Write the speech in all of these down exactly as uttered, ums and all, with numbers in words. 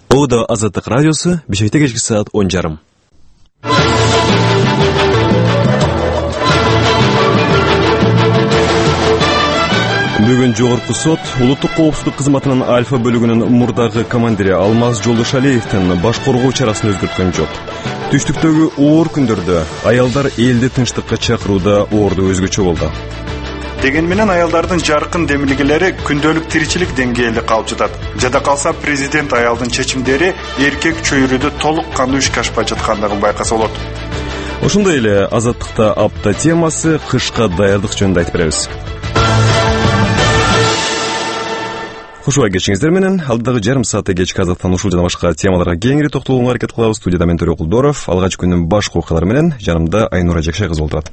Ода Азаттык радиосу Бишкекте кечки саат он жарым. Бүгүн жогорку сот улуттук коопсуздук кызматынын Альфа бөлүгүнүн мурдагы командири Алмаз Жолдошалиевдин баш коргоо чарасын өзгөрткөн жок. Түштүктөгү оор күндөрдө аялдар элди тынчтыкка чакырууда оорду өзгөчө болду. Деген менен аялдардын жаркын демилгелери күндөлүк тиричилик деңгээлде калып жатат. Жада калса президент аялдын чечимдери эркек чөйрөдө толук кандуу ишке ашпай жаткандыгын байкаса болот. Ошондой эле Азаттыкта апта темасы кышка даярдык жөнүндө айтып беребиз. Кушуа кечиңиздер менен алдыдагы жарым саатта кечки Азаттан ушул жана башка темаларга кеңири токтолууга аракет кылабыз. Студияда мен Төрө Кулдоров, алгач күндүн башкы окуялары менен жанымда Айнура Жакшай кызы отурат.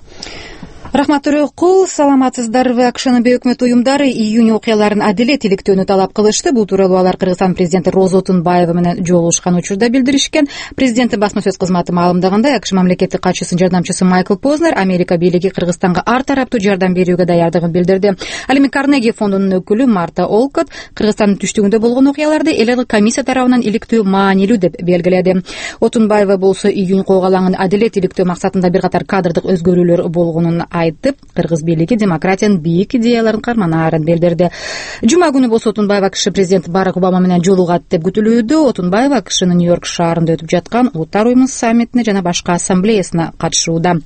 Рахмат Төрөкул, саламатсыздарбы? АКШнын өкмөт уюмдары июнь окуяларын адилет иликтөөнү талап кылышты. Бул тууралуу алар Кыргызстан президенти Роза Отунбаева менен жолугушкан учурда билдиришкен. Президенттин басма сөз кызматы маалымдагандай, АКШ мамлекеттик катчысынын жардамчысы Майкл Познер Америка бийлиги Кыргызстанга ар тараптуу жардам берүүгө даярдыгын билдирди. Ал эми Карнеги фондунун өкүлү Марта Олкот Кыргызстандын түштүгүндө болгон окуяларды эл комиссия тарабынан иликтөө маанилүү деп белгиледи. Отунбаева болсо июнь коогалаңын адилет иликтөө максатында бир катар кадрдык өзгөрүүлөр болгонун айтып, Кыргыз бийлиги демократиянын бийик идеяларын карманаарын билдирди. Жума күнү болсо Отунбаева АКШ президенти Барак Обама менен жолугат деп күтүлүүдө. Отунбаева АКШнын Нью-Йорк шаарында өтүп жаткан Улуттар уюму саммитине жана башка ассамблеясына катышууда.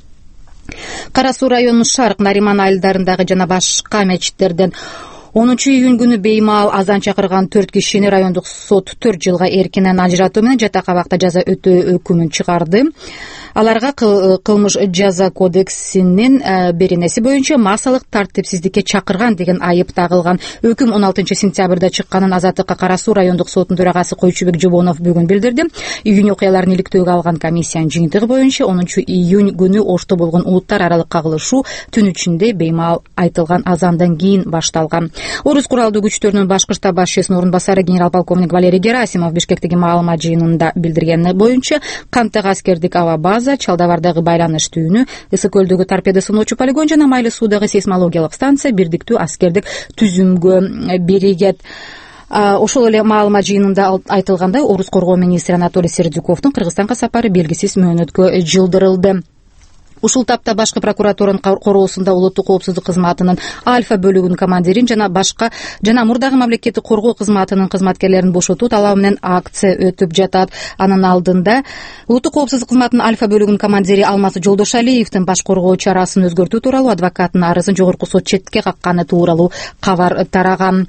Кара Суу районунун Шарк, Нариман айылдарындагы жана башка мечиттерден онунчу июнь күнү беймаал азан чакырган төрт кишини райондук сот төрт жылга эркинен ажыратуу менен жатак абакта жаза өтөө өкүмүн чыгарды. Аларга кылмыш жаза кодексинин беренеси боюнча массалык тартипсиздикке чакырган деген айып тагылган. Өкүм он алтынчы сентябрда чыкканын Азаттыкка Кара Суу райондук сотунун төрагасы Койчубек Жобонов бүгүн билдирди. Июнь окуяларын иликтөөгө алган комиссиянын жыйынтыгы боюнча онунчу июнь күнү Ошто болгон улуттар аралык кагылышуу түн ичинде беймаал айтылган азандан кийин башталган. Орус куралдуу күчтөрүнүн башкы штаб башчысынын орун басары генерал полковник Валерий Герасимов Бишкектеги маалымат жыйынында билдиргени боюнча Канттагы аскердик аба база, Чалдабардагы байланыш түйүнү, Ысык көлдөгү торпеда сыноочу полигон жана Майлы суудагы сейсмологиялык станция бирдиктүү аскердик түзүмгө биригет. Ошол эле маалымат жыйынында айтылгандай, Орус коргоо министри Анатолий Сердюковдун Кыргызстанга сапары белгисиз мөөнөткө жылдырылды. Ушул тапта башкы прокуратуранын короосунда улуттук коопсуздук кызматынын Альфа бөлүгүнүн командирин жана башка жана мурдагы мамлекеттик коргоо кызматынын кызматкерлерин бошотуу талабы менен акция өтүп жатат. Анын алдында улуттук коопсуздук кызматынын Альфа бөлүгүнүн командири Алмаз Жолдошалиевдин баш коргоо чарасын өзгөртүү тууралуу адвокаттын арызын жогорку сот четке какканы тууралуу кабар тараган.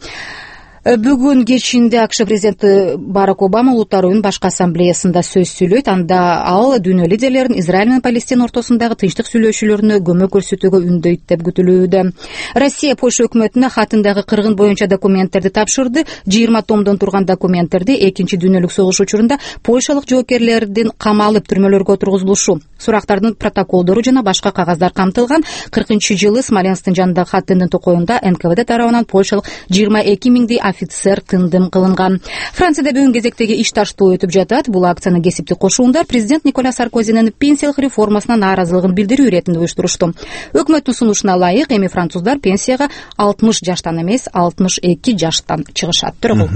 Бүгүн кечинде АКШ президенти Барак Обама Улуттар уюмунун башкы ассамблеясында сөз сүйлөйт. Анда ал дүйнө лидерлерин Израиль менен Палестина ортосундагы тынчтык сүйлөшүүлөрүнө көмөк көрсөтүүгө үндөйт деп күтүлүүдө. Россия Польша өкмөтүнө хатындагы кыргын боюнча документтерди тапшырды. жыйырма томдон турган документтерди экинчи дүйнөлүк согуш учурунда польшалык жоокерлердин камалып түрмөлөргө отургузулушу, сурактардын протоколдору жана башка кагаздар камтылган. кыркынчы жылы Смоленсктин жанындагы хаттындын токоюнда эн ка вэ дэ тарабынан польшалык жыйырма эки миңдей офицер тындым кылынган. Францияда бүгүн кезектеги иш таштоо өтүп жатат. Бул акцияны кесиптик кошуундар президент Николя Саркозинин пенсиялык реформасына нааразылыгын билдирүү иретинде уюштурушту. Өкмөттүн сунушуна ылайык эми француздар пенсияга алтымыш жаштан эмес, алтымыш эки жаштан чыгышат.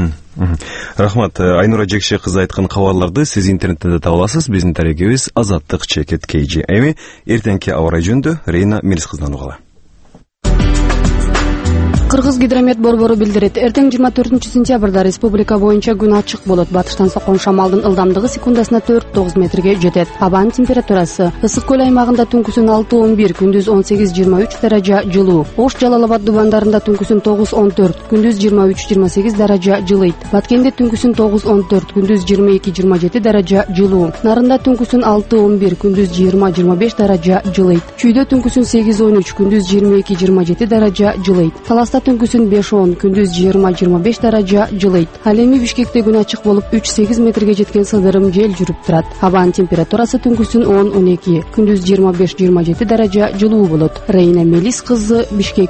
Рахмат. Айнура Жакшай кызы айткан кабарларды сиз интернеттен да таба аласыз. Биздин тарегибиз азаттык чекит кей жи. Эми эртеңки аба ырайы жөнүндө Рейна Мелис кызынан угалы. Кыргыз гидромет борбору билдирет. Эртең жыйырма төртүнчү сентябрда республика боюнча күн ачык болот. Батыштан соккон шамалдын ылдамдыгы секундасына төрт тогуз метрге жетет. Абанын температурасы Ысык көл аймагында түнкүсүн алты он бир, күндүз он сегиз жыйырма үч даража жылуу. Ош Жалал-Абад дубандарында түнкүсүн тогуз он төрт, күндүз жыйырма үч жыйырма сегиз даража жылыйт. Баткенде түнкүсүн тогуз он төрт, күндүз жыйырма эки жыйырма жети даража жылуу. Нарында түнкүсүн алты он бир, күндүз жыйырма жыйырма беш даража жылыйт. Чүйдө түнкүсүн сегиз он үч, күндүз жыйырма эки жыйырма жети даража жылыйт. Таласта түнкүсүн беш он, күндүз жыйырма жыйырма беш даража жылыйт. Ал эми Бишкекте күн ачык болуп үч сегиз метрге жеткен сыдырым жел жүрүп турат. Абанын температурасы түнкүсүн он он эки, күндүз жыйырма беш жыйырма жети даража жылуу болот. Рейна Мелис кызы, Бишкек.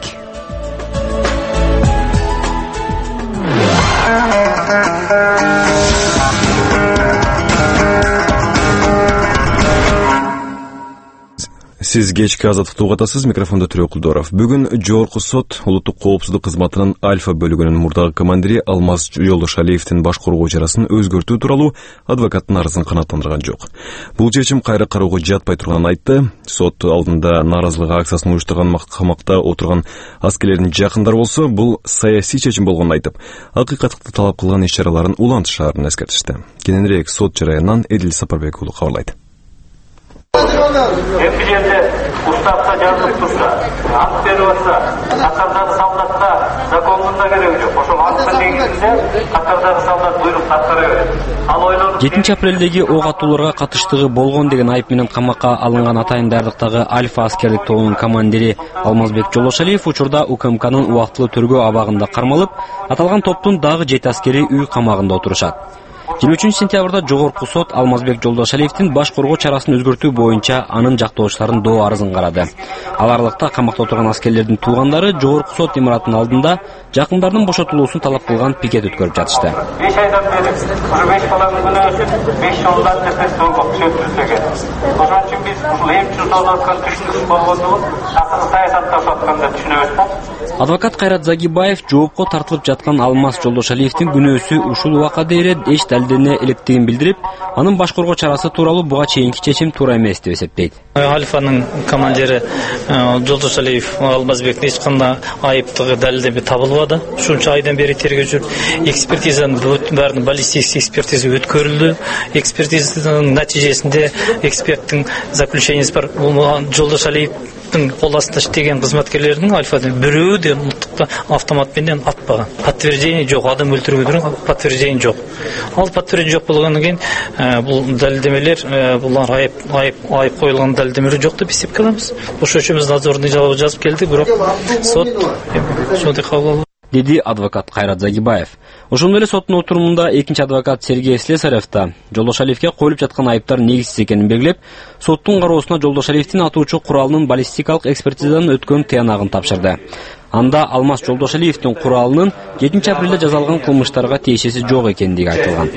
Сиз кечки Азаттыкты угуп атасыз. Микрофондо Түрө Кулдоров. Бүгүн Жогорку сот улуттук коопсуздук кызматынын Альфа бөлүгүнүн мурдагы командири Алмаз Жолдошалиевдин баш коргоо чарасын өзгөртүү тууралуу адвокаттын арызын канааттандырган жок. Бул чечим кайра кароого жатпай турганын айтты. Сот алдында нааразылык акциясын уюштурган камакта отурган аскерлердин жакындары болсо, бул саясий чечим болгонун айтып, акыйкаттыкты талап кылган иш-чараларын улантышаарын эскертишти. Кененирээк сот жараянынан Эдил Сапарбек уулу кабарлайт. Эми жерде уставда жазылып турса, ант берип атса, Катардагы солдатка закондун да кереги жок. Ошол анттын негизинде Катардагы солдат буйрук аткара берет. Ал ойлонуп жетинчи апрелдеги ок атууларга катыштыгы болгон деген айып менен камакка алынган Атайын Дайрдыктагы Альфа аскерлик тобунун командири Алмазбек Жолдошалиев учурда УКМКнын убактылуу төргөө абагында кармалып, аталган топтун дагы жети аскери үй камагында отурушат. жыйырма үчүнчү сентябрда Жогорку сот Алмазбек Жолдошалиевдин баш коргоо чарасын өзгөртүү боюнча анын жактоочуларын доо арызын карады. Ал аралыкта камакта отурган аскерлердин туугандары Жогорку сот имаратынын алдында жакындарынын бошотулуусун талап кылган пикет өткөрүп жатышты. беш айдан бери ушу беш баланын күнөөсүн беш жылдан тепе соолго чөктүрсөгөн. Ошон үчүн биз ушул эмчи соолоткон түшүнүксүз болгондугун акыркы саясатташып атканда түшүнөбүз да. Адвокат Кайрат Загибаев жоопко тартылып жаткан Алмаз Жолдошалиевдин күнөөсү ушул убакка дейин эч далилдене электигин билдирип, анын баш коргоо чарасы тууралуу буга чейинки чечим туура эмес деп эсептейт. Альфанын командири Жолдошалиев Алмазбектин эч кандай айыптыгы далилдеме табылбады. Ушунча айдан бери тергөө жүрүп, экспертизанын баарын баллистик экспертиза өткөрүлдү. Экспертизанын натыйжасында эксперттин заключениясы бар. Жолдошалиевдин кол астында иштеген кызматкерлердин Альфадан бирөө да мылтыкты автомат менен атпаган. Подтверждение жок, адам өлтүргөндүн подтверждение жок. Ал подтверждение жок болгондон кийин бул далилдемелер, булар айып айып айып коюлган далилдемелер жок деп эсепке алабыз. Ошол үчүн биз надзорный жалоба жазып келдик, бирок сот ошондой кабыл алды, деди адвокат Кайрат Загибаев. Ошондой эле соттун отурумунда экинчи адвокат Сергей Слесарев да Жолдошалиевге коюлуп жаткан айыптар негизсиз экенин белгилеп, соттун кароосуна Жолдошалиевдин атуучу куралынын баллистикалык экспертизадан өткөн тыянагын тапшырды. Анда Алмаз Жолдошалиевдин куралынын жетинчи апрелде жазалган кылмыштарга тиешеси жок экендиги айтылган.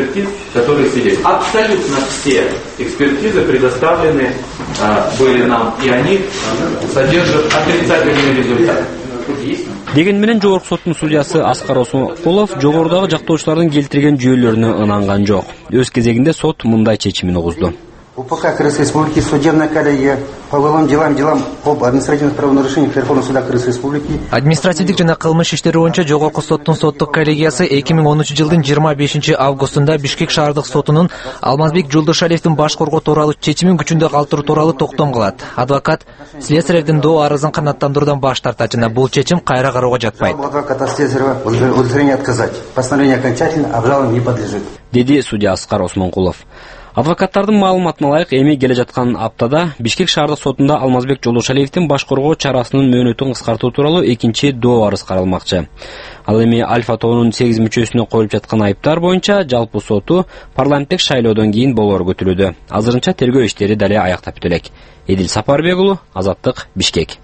Абсолютно все экспертизы предоставлены были нам, и они содержат отрицательный результат. Деген менен Жогорку соттун судьясы Аскар Осмонкулов жогорудагы жактоочулардын келтирген жүйөлөрүнө ынанган жок. Өз кезегинде сот мындай чечимин угузду. УПК Крымской Республики, судебная коллегия по уголовным делам, делам об административных правонарушениях Верховного суда Крымской Республики. Административдик жана кылмыш иштери боюнча Жогорку соттун соттук коллегиясы эки миң онунчу жылдын жыйырма бешинчи августунда Бишкек шаардык сотунун Алмазбек Жолдошалиевдин баш коргоо тууралуу чечимин күчүндө калтыруу тууралуу токтом кылат. Адвокат Слесаревдин доо арызын канааттандыруудан баш тартат жана бул чечим кайра кароого жатпайт. Адвоката Слесарева удовлетворение отказать. Постановление окончательно, обжалованию не подлежит, деди судья Аскар Осмонкулов. Адвокаттардын маалыматына ылайык, эми келе жаткан аптада Бишкек шаардык сотунда Алмазбек Жолдошалиевдин баш коргоо чарасынын мөөнөтүн кыскартуу тууралуу экинчи доо арыз каралмакчы. Ал эми Альфа тобунун сегиз мүчөсүнө коюлуп жаткан айыптар боюнча жалпы соту парламенттик шайлоодон кийин болоору күтүлүүдө. Азырынча тергөө иштери дале аяктап бүтө элек. Эдил Сапарбек уулу, Азаттык, Бишкек.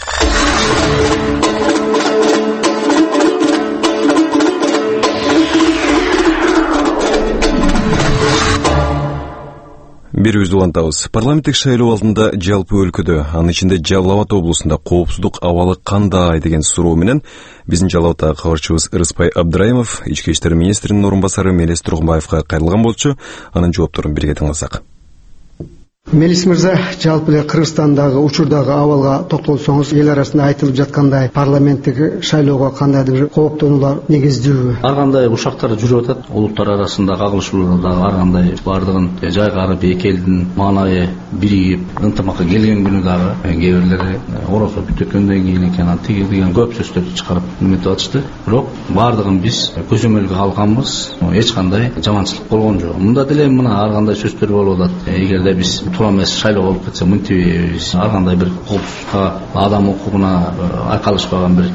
Бирибизди улантабыз. Парламенттик шайлоо алдында жалпы өлкөдө, анын ичинде Жалал Абад облусунда коопсуздук абалы кандай деген суроо менен биздин Жалал Абадтагы кабарчыбыз Ырыспай Абдраимов ички иштер министринин орун басары Мелис Тургунбаевга кайрылган болчу. Анын жоопторун бирге тыңласак. Мелис мырза, жалпы эле Кыргызстандагы учурдагы абалга токтолсоңуз, эл арасында айтылып жаткандай парламенттик шайлоого кандайдыр кооптонуулар негиздүүбү? Ар кандай ушактар жүрүп атат, улуттар арасында кагылышууларда ар кандай бардыгын жайгарып, эки элдин маанайы биригип, ынтымакка келген күнү дагы кээ бирлери оросо бүткөндөн кийин экен, тиги деген көп сөздөрдү чыгарып неметип атышты. Бирок бардыгын биз көзөмөлгө алганбыз, эч кандай жаманчылык болгон жок. Мында деле мына ар кандай сөздөр болуп атат. Эгерде биз туура эмес шайлоо болуп кетсе, мынтип ар кандай бир коопсуздукка, адам укугуна айкалышпаган бир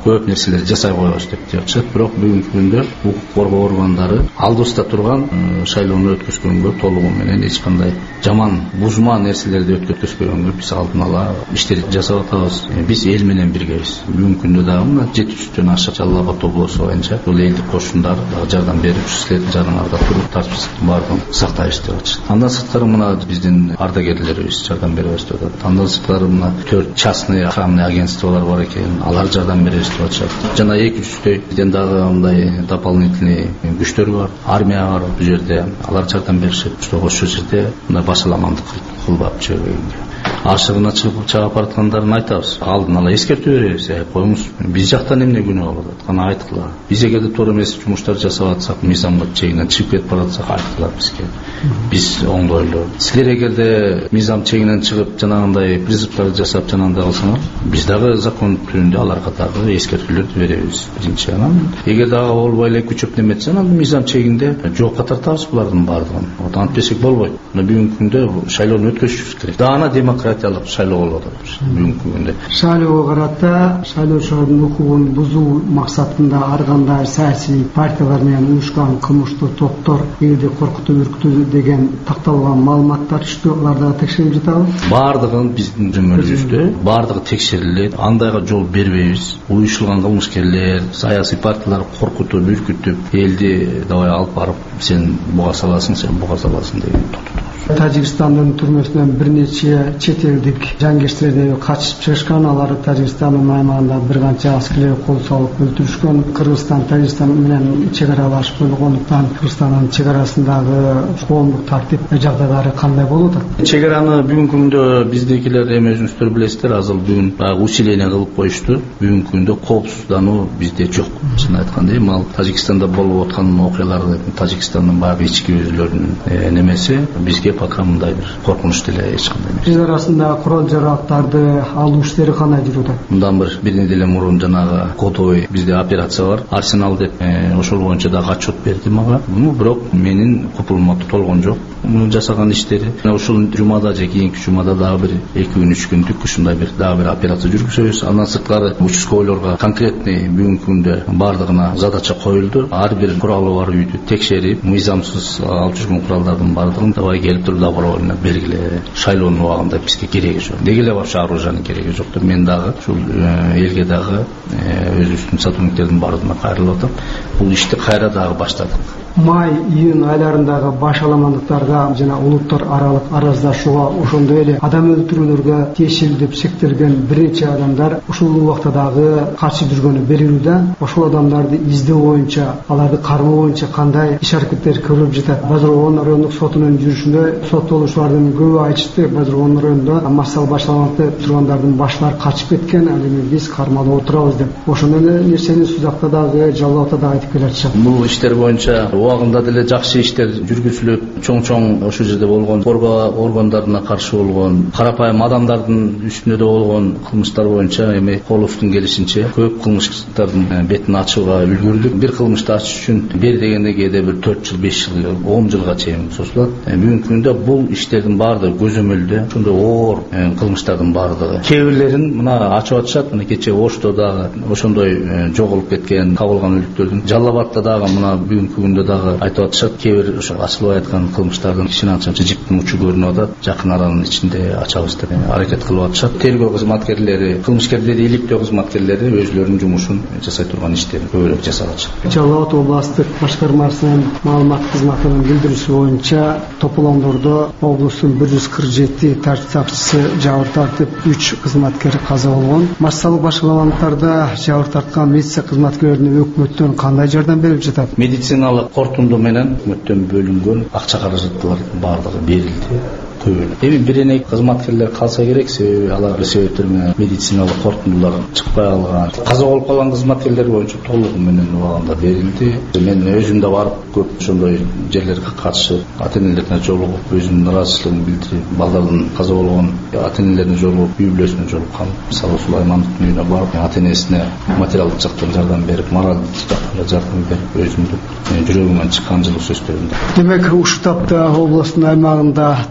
көп нерселер жасай коебуз деп жатышат. Бирок бүгүнкү күндө укук коргоо органдары алдыбызда турган шайлоону өткөзгөнгө толугу менен эч кандай жаман бузма нерселерди өткөзбөгөнгө биз алдын ала иштер жасап атабыз. Биз эл менен биргебиз. Бүгүнкү күндө дагы мына жети жүздөн ашык Жалал Абад облусу боюнча бул элдик кошундар жардам берип, силердин жаныңарда туруп тартипсиздиктин баардыгын сактайбыз деп атышат. Андан сырткары мына биздин ардагерлерибиз жардам беребиз деп атат. Андан сырткары мына төрт частный охранный агентстволор бар экен, алар жардам беребиз деп атышат. Жана эки жүздөй бизден дагы мындай дополнительный күчтөр бар, армия бар бул жерде, алар жардам беришет. Ошол жерде мына башаламандык кылбап жүргөнгө ашыгына чыгып чыгып бараткандарын айтабыз. Алдын ала эскертүү беребиз. Коюңуз, биз жактан эмне күнөө болот атканы айткыла. Биз эгерде туура эмес жумуштар жасап атсак, мыйзамга чегинен чыгып кетип баратсак айткыла бизге. Биз оңдойлу. Силер эгерде мыйзам чегинен чыгып жанагындай призывдарды жасап жанагындай кылсаңар, биз дагы закон түрүндө аларга дагы эскертүүлөрдү беребиз. Биринчи анан эгер дагы болбой эле күчөп неметсе, анан мыйзам чегинде жоопко тартабыз булардын баардыгын. Антпесек болбойт. Бүгүнкү күндө шайлоону өткөзүшүбүз керек. Даана демократиялык шайлоо болуп атат бүгүнкү күндө. Шайлоого карата шайлоочулардын укугун бузуу максатында ар кандай саясий партиялар менен уюшкан кылмыштуу топтор элди коркутуп үркүтүү деген такталган маалыматтар түштү. Алар дагы текшерип жатабы? Баардыгын биздин жөнөмүбүздө баардыгы текшерилет. Андайга жол бербейбиз. Уюшулган кылмышкерлер, саясий партиялар коркутуп, үркүтүп элди давай алып барып сен буга саласың, сен буга саласың деген тотуту. Тажикстандын түрмөсүнөн бир нече чет элдик жангерчилер качып чыгышкан. Алар Тажикстандын аймагында бир канча аскерлер кол салып өлтүрүшкөн. Кыргызстан Тажикстан менен чек аралаш болгондуктан Кыргызстандын чек арасындагы коомдук тартип жагдайлары кандай болуп атат? Чек араны бүгүнкү күндө биздикилер эми өзүңүздөр билесиздер, азыр бүгүн усиление кылып коюшту. Бүгүнкү күндө коопсуздануу бизде жок. Чын айтканда, эми ал Тажикстанда болуп аткан окуялар, Тажикстандын баягы ички өзүлөрүнүн немеси бизге пока мындай бир коркунуч деле эч кандай эмес. Биз арасында курал жарактарды алуу иштери кандай жүрүп атат? Мындан бир бир неделе мурун жанагы кодовый бизде операция бар, Арсенал деп, ошол боюнча дагы отчет берди мага. Ну, бирок менин купулума толгон жок мунун жасаган иштери. Ушул жумада же кийинки жумада дагы бир эки күн үч күндүк ушундай бир дагы бир операция жүргүзөбүз. Андан сырткары участковыйлорго конкретный бүгүнкү күндө баардыгына задача коюлду. Ар бир куралы бар үйдү текшерип, мыйзамсыз алып жүргөн куралдардын баардыгын давай келип туруп добровольно бергиле. Шайлоонун убагында бизге кереги жок. Деги эле вообще оружиянын кереги жок деп мен дагы ушул элге дагы өзүбүздүн сотрудниктердин баардыгына кайрылып атам. Бул ишти кайра дагы баштадык. Май, июнь айларындагы баш аламандыктарга жана улуттар аралык араздашууга, ошондой эле адам өлтүрүүлөргө тиешелүү деп шектелген бир нече адамдар ушул убакта дагы каршы жүргөнү белгилүү да. Ошол адамдарды издөө боюнча, аларды кармоо боюнча кандай иш аракеттер көрүлүп жатат? Базаргон райондук сотунун жүрүшүндө соттолуучулардын көбү айтышты, Базаргон районунда массалык баш аламандыкта тургандардын башлары качып кеткен, ал эми биз кармалып отурабыз деп. Ошондой эле нерсени Сузакта дагы, Жалал Абадта дагы айтып келатышат. Бул иштер боюнча убагында деле жакшы иштер жүргүзүлүп, чоң-чоң ошол жерде болгон коргоо органдарына каршы болгон, карапайым адамдардын үстүнө да болгон кылмыштар боюнча эми колубуздун келишинче көп кылмыштардын бетин ачууга үлгүрдүк. Бир кылмышты ачыш үчүн бир дегенде кээде бир төрт жыл, беш жыл, он жылга чейин созулат. Бүгүнкү күндө бул иштердин баардыгы көзөмөлдө, ошондой оор кылмыштардын баардыгы. Кээ бирлерин мына ачып атышат. Мына кече Ошто дагы ошондой жоголуп кеткен, табылган өлүктөрдүн. Жалал Абадта дагы мына бүгүнкү күндө дагы айтып атышат. Кээ бир ошо ачылбай аткан кылмыштардын кичине анча жиптин учу көрүнүп атат. Жакын аранын ичинде ачабыз деп аракет кылып атышат. Тергөө кызматкерлери, кылмышкерлерди иликтөө кызматкерлери өзүлөрүнүн жумушун жасай турган иштерин көбүрөөк жасап атышат. Жалал Абад областык башкармасынын маалымат кызматынын билдирүүсү боюнча Тополондордо облустун бир жүз кырк жети тартип сакчысы жабыр тартып, үч кызматкер каза болгон. Массалык башкаламалыктарда жабыр тарткан милиция кызматкерлерине өкмөттөн кандай жардам берип жатат? Медициналык кортунду менен өкмөттөн бөлүнгөн акча каражаттардын баардыгы берилди. Эми бирене кызматкерлер калса керек, себеби алар себептер менен медициналык кортундулар чыкпай калган. Каза болуп калган кызматкерлер боюнча толугу менен убагында берилди. Мен өзүм да барып көп ошондой жерлерге катышып, ата-энелерине жолугуп, өзүмдүн ыраазычылыгымды билдирип, балдардын каза болгон ата-энелерине жолугуп, үй бүлөсүнө жолуккан. Мисалы Сулаймановдун үйүнө барып, ата-энесине материалдык жактан жардам берип, моралдык жактан жардам берип, өзүмдүн жүрөгүмөн чыккан жылы сөздөрүмдү. Демек, ушул тапта областын аймагында тынчтан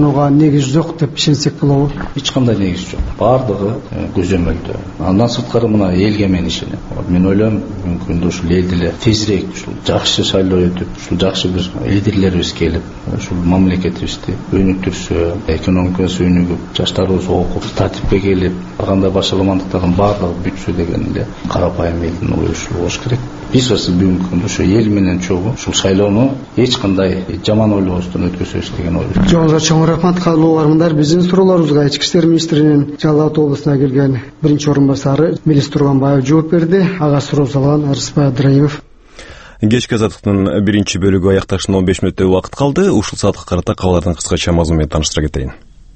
колдонууга негиз жок деп ишенсек болобу? Эч кандай негиз жок. Бардыгы көзөмөлдө. Андан сырткары мына элге мен ишенем. Мен ойлойм, мүмкүн ушул элди эле тезирээк ушул жакшы шайлоо өтүп, ушул жакшы бир лидерлерибиз келип, ушул мамлекетибизди өнүктүрсө, экономикасы өнүгүп, жаштарыбыз окуп, тартипке келип, кандай башаламандыктардын баардыгы бүтсө деген эле карапайым элдин ою ушул болуш керек. Биз бүгүнкү күндө ошо эл менен чогуу ушул шайлоону эч кандай жаман ойлобостон өткөзөбүз деген ойдойм. Жоңузга чоң рахмат, каалуу угармандар. Биздин суроолорубузга Ички иштер министринин Жалал Абад облусуна келген биринчи орун басары Мелис Турганбаев жооп берди. Ага суроо салган Арыспай Абдыраимов. Кечки азаттыктын биринчи бөлүгү аякташына он беш мүнөттөй убакыт калды. Ушул саатка карата кабарлардын кыскача мазмуну менен тааныштыра кетейин.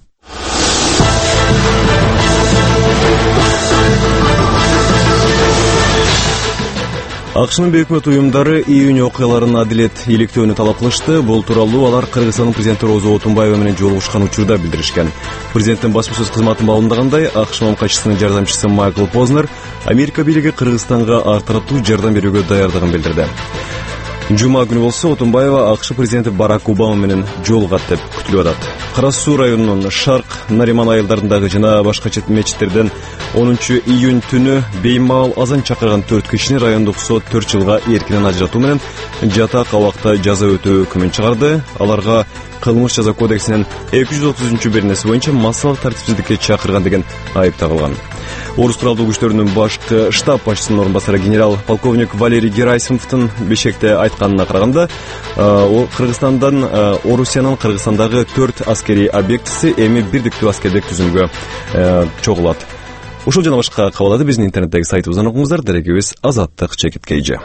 АКШнын өкмөт уюмдары июнь окуяларын адилет иликтөөнү талап кылышты. Бул тууралуу алар Кыргызстандын президенти Розо Отунбаева менен жолугушкан учурда билдиришкен. Президенттин басма-сөз кызматы маалымдагандай, АКШ мамкачысынын жардамчысы Майкл Познер Америка бийлиги Кыргызстанга ар тараптуу жардам берүүгө даярдыгын билдирди. Жума күнү болсо Отунбаева АКШ президенти Барак Обама менен жолугат деп күтүлүп атат. Кара Суу районунун Шарк, Нариман айылдарындагы жана башка чет мечиттерден онунчу июнь түнү беймаал азан чакырган төрт кишини райондук сот төрт жылга эркинен ажыратуу менен жатак абакта жаза өтөө өкүмүн чыгарды. Аларга кылмыш жаза кодексинин эки жүз отузунчу беренеси боюнча массалык тартипсиздикке чакырган деген айып тагылган. Орус куралдуу күчтөрүнүн башкы штаб башчысынын орун басары генерал полковник Валерий Герасимовдун Бишкекте айтканына караганда, Кыргызстандан Орусиянын Кыргызстандагы төрт аскерий объектиси эми бирдиктүү аскердик түзүмгө чогулат. Ушул жана башка кабарларды биздин интернеттеги сайтыбыздан окуңуздар. Дарегибиз Азаттык Чекит Кейжи.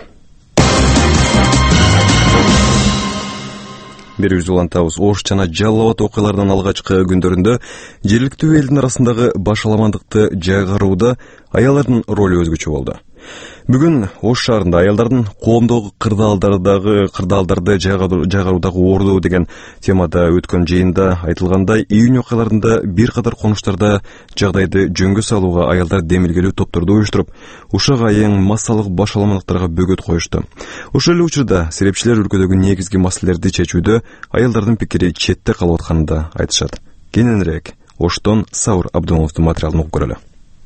Берүүбүз улантабыз. Ош жана Жалал Абад окуяларынын алгачкы күндөрүндө жергиликтүү элдин арасындагы башаламандыкты жайгарууда аялдардын ролу өзгөчө болду. Бүгүн Ош шаарында аялдардын коомдогу кырдаалдардагы кырдаалдарды жайгаруудагы орду деген темада өткөн жыйында айтылгандай, июнь окуяларында бир катар конуштарда жагдайды жөнгө салууга аялдар демилгелүү топторду уюштуруп, ушак айын массалык башаламандыктарга бөгөт коюшту. Ошол эле учурда серепчилер өлкөдөгү негизги маселелерди чечүүдө аялдардын пикири четте калып атканын да айтышат. Кененирээк Оштон Саур Абдымовдун материалын окуп көрөлү.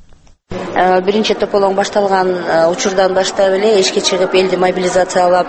Биринчи тополоң башталган учурдан баштап эле эшикке чыгып элди мобилизациялап,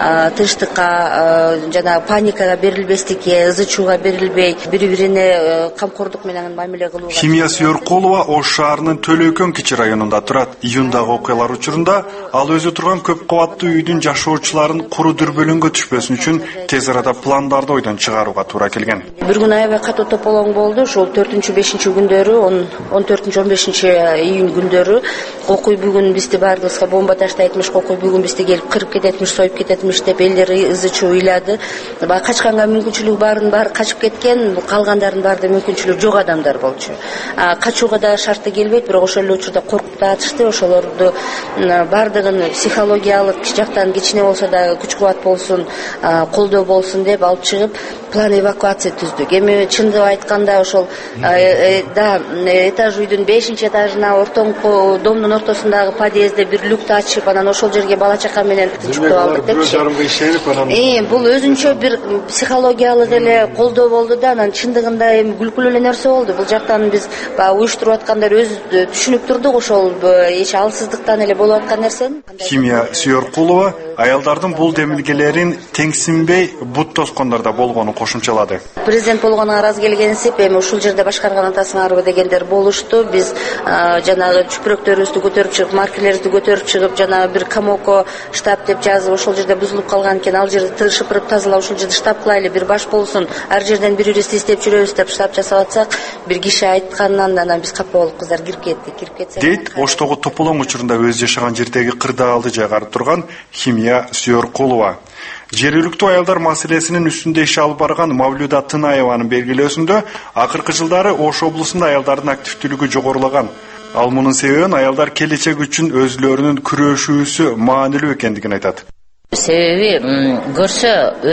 тынчтыкка жана паникага берилбестикке, ызы чууга берилбей, бири-бирине камкордук менен мамиле кылууга. Химия Сүйөркулова Ош шаарынын Төлөкөн кичи районунда турат. Июндагы окуялар учурунда ал өзү турган көп кабаттуу үйдүн жашоочуларын куру дүрбөлөңгө түшпөсүн үчүн тез арада пландарды ойдон чыгарууга туура келген. Бир күн аябай катуу тополоң болду. Ошол төртүнчү бешинчи күндөрү, он төртүнчү он бешинчи июнь күндөрү кокуй бүгүн бизди баарыбызга бомба таштайтмыш, кокуй бүгүн бизди келип кырып кететмиш, союп кететмиш деп элдер ызы чуу ыйлады. Баягы качканга мүмкүнчүлүгү барын баары качып кеткен, калгандардын баарында мүмкүнчүлүгү жок адамдар болчу. Качууга да шарты келбейт, бирок ошол эле учурда коркуп да атышты. Ошолорду баардыгын психологиялык жактан кичине болсо да күч кубат болсун, колдоо болсун деп алып чыгып план эвакуация түздүк. Эми чындыгын айтканда ошол да этаж үйдүн бешинчи этажына ортоңку домдун ортосундагы подъездде бир люкту ачып, анан ошол жерге бала чака менен чуктуп алдык депчи. Э, бул өзүнчө бир психологиялык эле колдоо болду да, анан чындыгында эми күлкүлүү эле нерсе болду. Бул жактан биз баягы уюштуруп аткандар өзү түшүнүп турдук, ошол эч алсыздыктан эле болуп аткан нерсени. Химия Сүйөркулова аялдардын бул демилгелерин теңсинбей бут тоскондордо болгону кошумчалады. Президент болгонуна ыраазы келгенсип, эми ушул жерде башкарган атасыңарбы дегендер болушту. Биз жанагы чүпүрөктөрүбүздү көтөрүп чыгып, маркерлерди көтөрүп чыгып, жана бир Камоко штаб деп жазып, ошол жерде бузулуп калган экен, ал жерди шыпырып тазалап, ошол жерде штаб кылайлы, бир баш болсун, ар жерден бири-бирибизди издеп жүрөбүз деп штаб жасап атсак, бир киши айткандан анан биз капа болуп кыздар кирип кеттик. Кирип кетсек, дейт Оштогу тополоң учурунда өз жашаган жердеги кырдаалды жайгарып турган Химия Сүйөркулова. Жергиликтүү аялдар маселесинин үстүндө иш алып барган Мавлюда Тынаеванын белгилөөсүндө акыркы жылдары Ош облусунда аялдардын активдүүлүгү жогорулаган. Ал мунун себебин аялдар келечек үчүн өзлөрүнүн күрөшүүсү маанилүү экендигин айтат. Себеби көрсө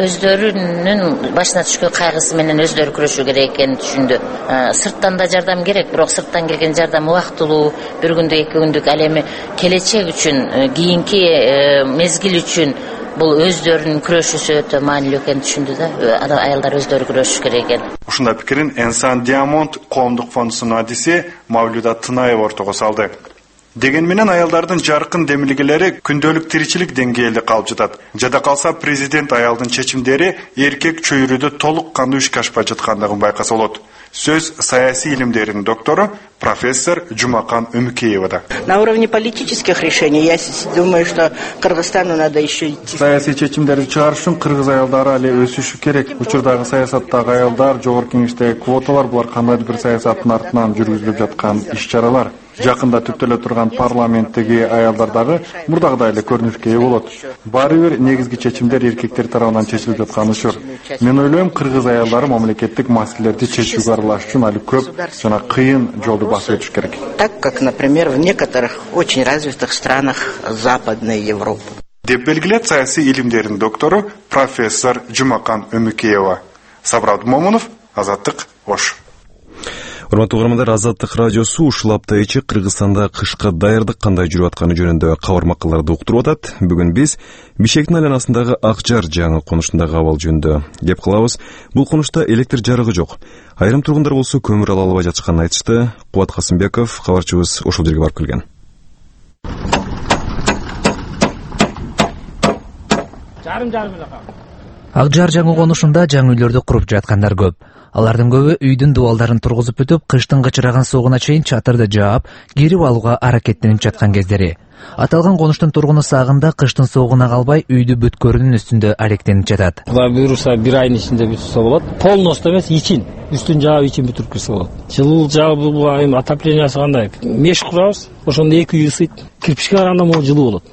өздөрүнүн башына түшкөн кайгысы менен өздөрү күрөшүү керек экенин түшүндү. Сырттан да жардам керек, бирок сырттан келген жардам убактылуу, бир күндүк, эки күндүк, ал эми келечек үчүн, кийинки мезгил үчүн бул өздөрүнүн күрөшүүсү өтө маанилүү экенин түшүндү да, аялдар өздөрү күрөшүш керек экен. Ушундай пикирин Энсан Диамонд коомдук фондунун адиси Мавлюда Тынаева ортого салды. Деген менен аялдардын жаркын демилгелери күндөлүк тиричилик деңгээлде калып жатат. Жада калса президент аялдын чечимдери эркек чөйрөдө толук кандуу ишке ашпай жаткандыгын байкаса болот. Сөз саясий илимдеринин доктору профессор Жумакан Өмүкеевада. На уровне политических решений я думаю, что Кыргызстану надо еще идти. Саясий чечимдерди чыгарыш үчүн кыргыз аялдары али өсүшү керек. Учурдагы саясаттагы аялдар, жогорку кеңештеги квоталар булар кандайдыр бир саясаттын артынан жүргүзүлүп жаткан иш-чаралар. Жакында түптөлө турган парламенттеги аялдар дагы мурдагыдай эле көрүнүшкө ээ болот. Баары бир негизги чечимдер эркектер тарабынан чечилип жатканы учур. Мен ойлойм, кыргыз аялдары мамлекеттик маселелерди чечүүгө аралашыш үчүн али көп жана кыйын жолду басып өтүш керек. Так как, например, в некоторых очень развитых странах Западной Европы. Деп белгилет саясий илимдеринин доктору профессор Жумакан Өмүкеева. Сабрат Момунов, Азаттык, Ош. Урматтуу угармандар, Азаттык радиосу ушул апта ичи Кыргызстанда кышка даярдык кандай жүрүп атканы жөнүндө кабар макалаларды уктуруп атат. Бүгүн биз Бишкектин айланасындагы Ак Жар жаңы конуштундагы абал жөнүндө кеп кылабыз. Бул конушта электр жарыгы жок. Айрым тургундар болсо көмүр ала албай жатышканын айтышты. Кубат Касымбеков, кабарчыбыз, ошол жерге барып келген. Жарым-жарым эле калды. Ак Жар жаңы конушунда жаңы үйлөрдү куруп жаткандар көп. Алардын көбү үйдүн дубалдарын тургузуп бүтүп, кыштын кычыраган суугуна чейин чатырды жаап, кирип алууга аракеттенип жаткан кездери. Аталган конуштун тургуну сагында кыштын суугуна калбай үйдү бүткөрүүнүн үстүндө алектенип жатат. Кудай буйруса бир айдын ичинде бүтүрсө болот. Полностью эмес, ичин, үстүн жаап ичин бүтүрүп кирсе болот. Жылуу жаабы айым отоплениясы кандай? Меш курабыз, ошондо эки үй ысыйт. Кирпичке караганда могу жылуу болот.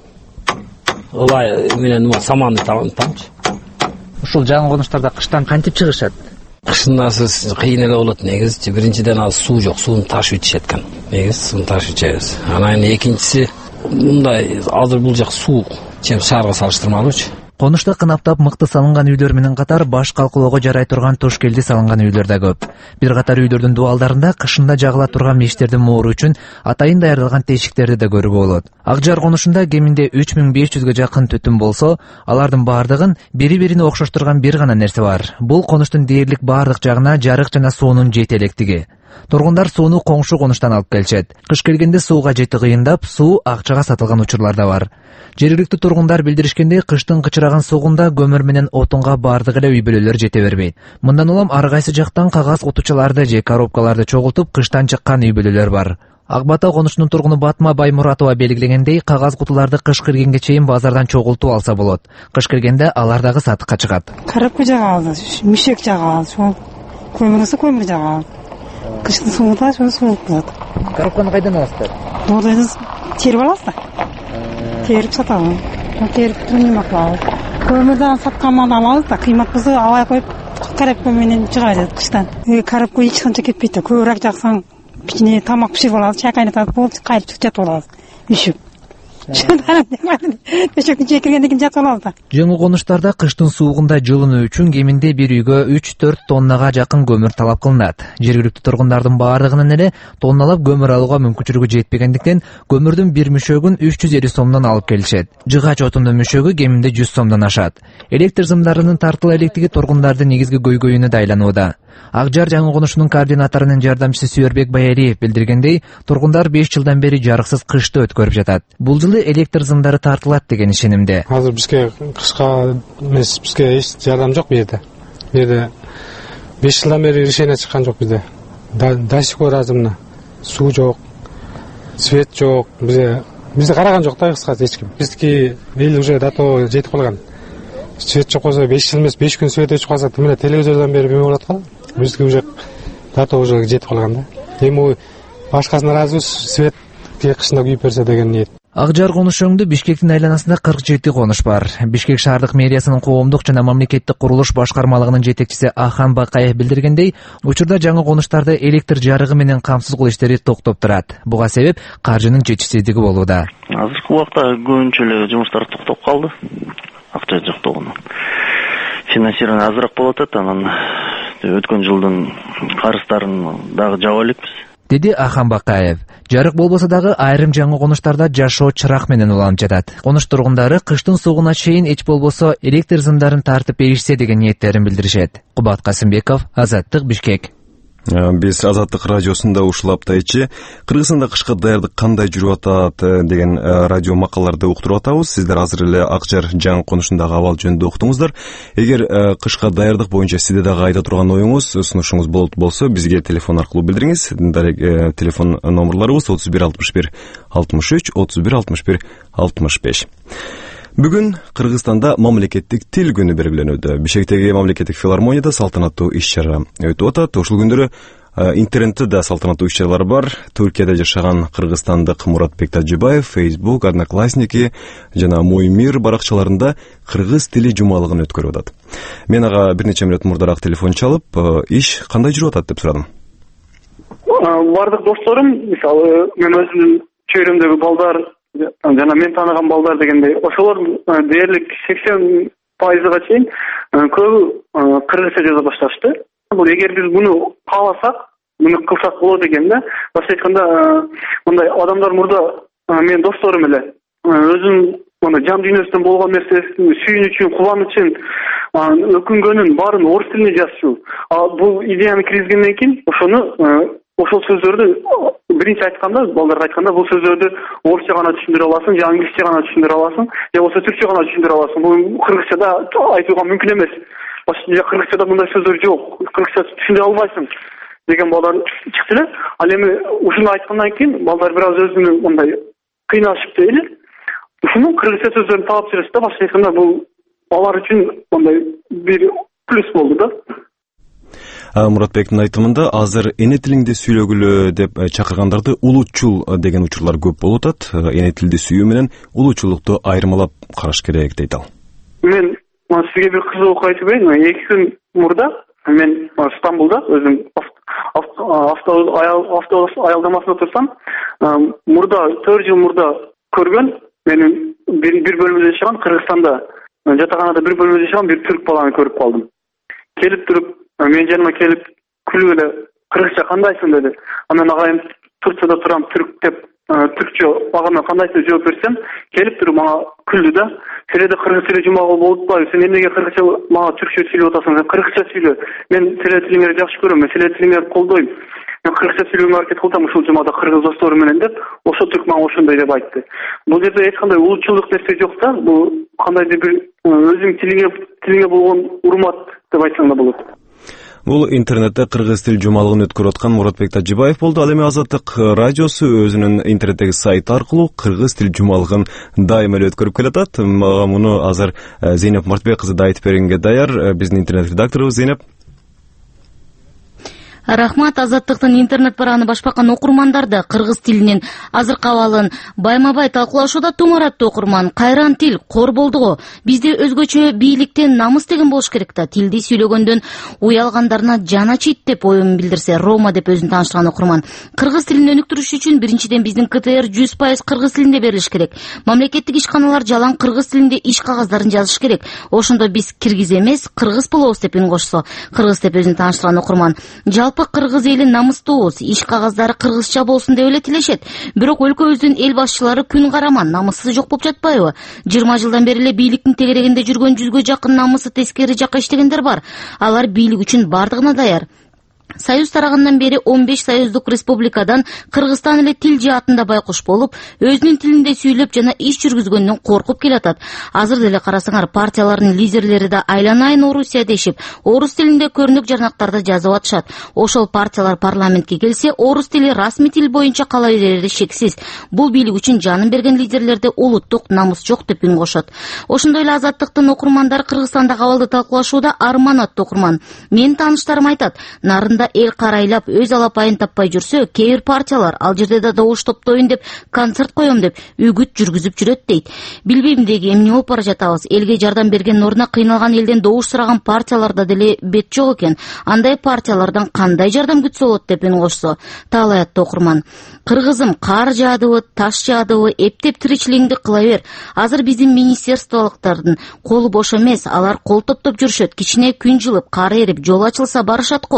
Ылай менен саманды тамчы. Ушул жаңы конуштарда кыштан кантип чыгышат? Кышында сиз кыйын эле болот негизи. Биринчиден ал суу жок, сууну ташып ичишет экен. Негизи сууну ташып ичебиз. Анан экинчиси мындай азыр бул жак суук, чем шаарга салыштырмалуучу. Конушта кынаптап мыкты салынган үйлөр менен катар баш калкылоого жарай турган тош келди салынган үйлөр да көп. Бир катар үйлөрдүн дубалдарында кышында жагыла турган мештердин моору үчүн атайын даярдалган тешиктерди да көрүүгө болот. Ак Жар конушунда кеминде үч миң беш жүзгө жакын түтүн болсо, алардын баардыгын бири-бирине окшоштурган бир гана нерсе бар. Бул конуштун дээрлик баардык жагына жарык жана суунун жетелектиги. Тургундар сууну коңшу конуштан алып келишет. Кыш келгенде сууга жети кыйындап, суу акчага сатылган учурлар да бар. Жергиликтүү тургундар билдиришкендей, кыштын кычыраган суугунда көмүр менен отунга баардык эле үй бүлөлөр жете бербейт. Мындан улам ар кайсы жактан кагаз утуучаларды же коробкаларды чогултуп кыштан чыккан үй бүлөлөр бар. Ак Бата конушунун тургуну Батма Баймуратова белгилегендей, кагаз кутуларды кыш киргенге чейин базардан чогултуп алса болот. Кыш келгенде алар дагы сатыкка чыгат. Коробка жагабыз, мишек жагабыз, көмүрсү көмүр жагабыз. Кыштын сууда ошо суук болот. Коробканы кайдан аласыздар? Дордойдон терип аласыздар. Терип сатабыз. Терип турган кылабыз. Көмүрдөн сатканды алабыз да, кыймат болсо албай коюп, коробка менен чыгарат кыштан. Коробка эч канча кетпейт да, көбүрөөк жаксаң, кичине тамак пиширип алабыз, чай кайнатып болуп, кайрып жатып алабыз. Үшүп. Бешекти киргенден кийин жатып алабыз да. Жаңы конуштарда кыштын суугунда жылынуу үчүн кеминде бир үйгө үч төрт тоннага жакын көмүр талап кылынат. Жергиликтүү тургундардын баардыгынын эле тонналап көмүр алууга мүмкүнчүлүгү жетпегендиктен көмүрдүн бир мүшөгүн үч жүз элүү сомдон алып келишет. Жыгач отундун мүшөгү кеминде жүз сомдон ашат. Электр зымдарынын тартыла электиги тургундардын негизги көйгөйүнө да айланууда. Ак Жар жаңы конушунун координаторунун жардамчысы Сүйөрбек Баялиев билдиргендей, тургундар беш жылдан бери жарыксыз кышты өткөрүп жатат. Бул жылы электр зымдары тартылат деген ишенимде. Азыр бизге кышка эмес, бизге эч жардам жок бу жерде. Бу жерде беш жылдан бери решение чыккан жок бизде. До сих пор азырмына суу жок, свет жок, бизде бизде караган жок да кыскасы эч ким. Биздики эл уже дато жетип калган. Свет жок болсо беш жыл эмес, беш күн свет өчүп калса, мына телевизордон бери эме болот го. Бизге уже дато уже жетип калган да. Эми башкасына ыраазыбыз, светке кышында күйүп берсе деген ниет. Ак Жар конушуңду Бишкектин айланасында кырк жети конуш бар. Бишкек шаардык мэриясынын коомдук жана мамлекеттик курулуш башкармалыгынын жетекчиси Ахан Бакаев билдиргендей, учурда жаңы конуштарды электр жарыгы менен камсыз кылуу иштери токтоп турат. Буга себеп каржынын жетишсиздиги болууда. Азыркы убакта көбүнчө эле жумуштар токтоп калды. Акча жоктугунан. Финансирование азыраак болуп атат, анан өткөн жылдын карыздарын дагы жаба элекпиз. деди Ахан Бакаев. Жарык болбосо дагы айрым жаңы конуштарда жашоо чырак менен уланып жатат. Конуш тургундары кыштын суугуна чейин эч болбосо электр сымдарын тартып беришсе деген ниеттерин билдиришет. Кубат Касымбеков, Азаттык, Бишкек. Биз Азаттык радиосунда ушул апта ичи Кыргызстанда кышка даярдык кандай жүрүп атат деген радио макалаларды уктуруп атабыз. Сиздер азыр эле Акжар жаңы конушундагы абал жөнүндө уктуңуздар. Эгер кышка даярдык боюнча сизде дагы айта турган оюңуз, сунушуңуз болот болсо, бизге телефон аркылуу билдириңиз. Телефон номерларыбыз отуз бир алтымыш бир алтымыш үч, отуз бир алтымыш бир алтымыш беш. Бүгүн Кыргызстанда мамлекеттик тил күнү белгиленүүдө. Бишкектеги мамлекеттик филармонияда салтанаттуу иш-чара өтүп атат. Ушул күндөрү интернетте да салтанаттуу иш-чаралар бар. Түркияда жашаган кыргызстандык Муратбек Тажибаев Facebook, Одноклассники жана Мой мир баракчаларында кыргыз тили жумалыгын өткөрүп атат. Мен ага бир нече мүнөт мурдараак телефон чалып, иш кандай жүрүп атат деп сурадым. Бардык досторум, мисалы, мен өзүмдүн чөйрөмдөгү балдар жана мен тааныган балдар дегендей, ошолор дээрлик сексен пайызга чейин көбү кыргызча жаза башташты. Бул эгер биз муну кааласак, муну кылсак болот экен да. Башка айтканда, мындай адамдар мурда мен досторум эле өзүнүн мына жан дүйнөсүндө болгон нерсесин, сүйүнүчүн, кубанычын, өкүнгөнүн баарын орус тилинде жазчу. А бул идеяны киргизгенден кийин ошону ошол сөздөрдү биринчи айтканда, балдарга айтканда, бул сөздөрдү орусча гана түшүндүрө аласың, же англисче гана түшүндүрө аласың, же болбосо түркчө гана түшүндүрө аласың. Бул кыргызчада айтууга мүмкүн эмес. Башка кыргызчада мындай сөздөр жок. Кыргызча түшүндүрө албайсың деген балдар чыкты эле. Ал эми ушуну айткандан кийин балдар бир аз өзүнүн мындай кыйналышыптыр эле. Ушуну кыргызча сөздөрүн таап жүрөт да, башка айтканда бул алар үчүн мындай бир плюс болду да. Муратбектин айтымында азыр эне тилиңде сүйлөгүлө деп чакыргандарды улутчул деген учурлар көп болуп атат. Эне тилди сүйүү менен улутчулукту айырмалап караш керек дейт ал. Мен сизге бир кызык айтып берейин. эки күн мурда мен Стамбулда өзүм автобус аялдамасында турсам, мурда төрт жыл мурда көргөн менин бир бөлмөдө жашаган, Кыргызстанда жатаканада бир бөлмөдө жашаган бир түрк баланы көрүп калдым. Келип туруп мен жаныма келип күлүп эле кыргызча кандайсың деди. Анан ага эми Турцияда турам, түрк деп түркчө ага кандайсың жооп берсем, келип туруп мага күлдү да. Силерде кыргыз тили жумагы болуп атпайбы? Сен эмнеге кыргызча мага түркчө сүйлөп атасың? Сен кыргызча сүйлө. Мен силер тилиңерди жакшы көрөм, мен силер тилиңерди колдойм. Мен кыргызча сүйлөөгө аракет кылсам ушул жумада кыргыз досторум менен деп, ошо түрк мага ошондой деп айтты. Бул жерде эч кандай улутчулдук нерсе жок да. Бул кандайдыр бир өзүң тилиңе тилиңе болгон урмат деп айтсаң да болот. Бул интернетте кыргыз тил жумалыгын өткөрүп аткан Муратбек Тажибаев болду. Ал эми Азаттык радиосу өзүнүн интернеттеги сайты аркылуу кыргыз тил жумалыгын дайыма эле өткөрүп келатат. Мага муну азыр Зейнеп Мартбек кызы да айтып бергенге даяр. Биздин интернет редакторубуз Зейнеп. Рахмат. Азаттыктын интернет бараны башбаккан окурмандарды кыргыз тилинин азыркы абалын байма-бай талкуулашууда Тумарат окурман. Кайран тил кор болду го. Бизде өзгөчө бийликтен намыс деген болуш керек да. Тилди сүйлөгөндөн уялгандарына жан ачыйт деп оюн билдирсе, Рома деп өзүн тааныштырган окурман. Кыргыз тилин өнүктүрүш үчүн биринчиден биздин КТР жүз пайыз кыргыз тилинде берилиш керек. Мамлекеттик ишканалар жалаң кыргыз тилинде иш кагаздарын жазыш керек. Ошондо биз киргиз эмес, кыргыз болобуз деп үн кошсо. Кыргыз деп өзүн тааныштырган окурман. Жалпы кыргыз эли намыстуубуз, иш кагаздары кыргызча болсун деп эле тилешет. Бирок өлкөбүздүн эл башчылары күн караман, намысы жок болуп жатпайбы? жыйырма жылдан бери эле бийликтин тегерегинде жүргөн жүзгө жакын намысы тескери жакка иштегендер бар. Алар бийлик үчүн бардыгына даяр. Союз тарагындан бери он беш союздук республикадан Кыргызстан эле тил жаатында байкуш болуп, өзүнүн тилинде сүйлөп жана иш жүргүзгөндөн коркуп келатат. Азыр деле карасаңар, партиялардын лидерлери да айланайын Орусия дешип, орус тилинде көрүнүк жарнактарды жазып атышат. Ошол партиялар парламентке келсе, орус тили расмий тил боюнча кала берери шексиз. Бул бийлик үчүн жанын берген лидерлерде улуттук намыс жок деп үн кошот. Ошондой эле Азаттыктын окурмандары Кыргызстандагы абалды талкуулашууда Арман аттуу окурман. Менин тааныштарым айтат, нарында эл карайлап өз алапайын таппай жүрсө, кээ бир партиялар ал жерде да добуш топтоюн деп, концерт коем деп үгүт жүргүзүп жүрөт дейт. Билбейм деги эмне болуп бара жатабыз. Элге жардам берген ордуна кыйналган элден добуш сураган партияларда деле бет жок экен. Андай партиялардан кандай жардам күтсө болот деп үн кошсо. Таалай аттуу окурман. Кыргызым, кар жаадыбы, таш жаадыбы, эптеп тиричилигиңди кыла бер. Азыр биздин министерстволуктардын колу бош эмес, алар кол топтоп жүрүшөт. Кичине күн жылып, кар эрип, жол ачылса барышат го.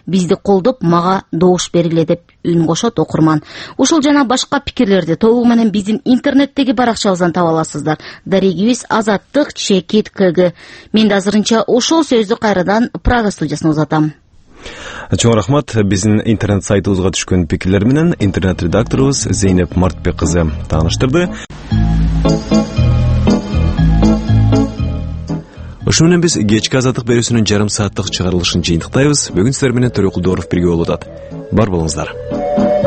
бизди колдоп мага добуш бергиле деп үн кошот окурман. Ушул жана башка пикирлерди толугу менен биздин интернеттеги баракчабыздан таба аласыздар. Дарегибиз Азаттык Чекит КГ. Мен азырынча ошол сөздү кайрадан Прага студиясына узатам. Чоң рахмат. Биздин интернет сайтыбызга түшкөн пикирлер менен интернет редакторубуз Зейнеп Мартбек кызы тааныштырды. Ошо менен биз кечки азаттык берүүсүнүн жарым сааттык чыгарылышын жыйынтыктайбыз. Бүгүн сиздер менен Төрөкүл Дооров бирге болуп атат. Бар болуңуздар.